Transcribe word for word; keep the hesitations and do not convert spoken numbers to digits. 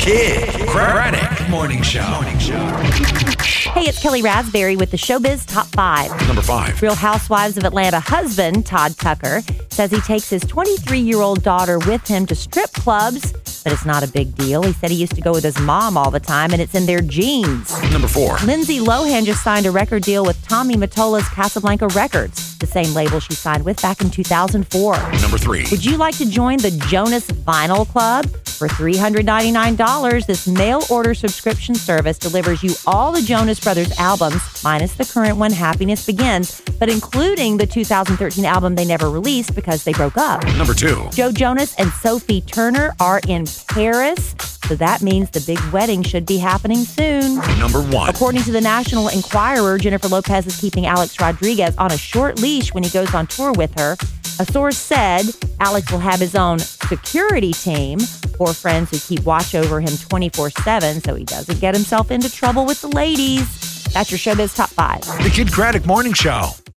Kid Craddock Morning Show. Morning Show. Hey, it's Kelly Raspberry with the Showbiz Top five. Number five. Real Housewives of Atlanta husband, Todd Tucker, says he takes his twenty-three-year-old daughter with him to strip clubs, but it's not a big deal. He said he used to go with his mom all the time, and it's in their genes. Number four. Lindsay Lohan just signed a record deal with Tommy Mottola's Casablanca Records, the same label she signed with back in two thousand four. Number three. Would you like to join the Jonas Vinyl Club? For three hundred ninety-nine dollars, this mail-order subscription service delivers you all the Jonas Brothers albums, minus the current one, Happiness Begins, but including the two thousand thirteen album they never released because they broke up. Number two. Joe Jonas and Sophie Turner are in Paris, so that means the big wedding should be happening soon. Number one. According to the National Enquirer, Jennifer Lopez is keeping Alex Rodriguez on a short leash when he goes on tour with her. A source said Alex will have his own security team, four friends who keep watch over him twenty-four seven so he doesn't get himself into trouble with the ladies. That's your Showbiz Top five. The Kid Craddock Morning Show.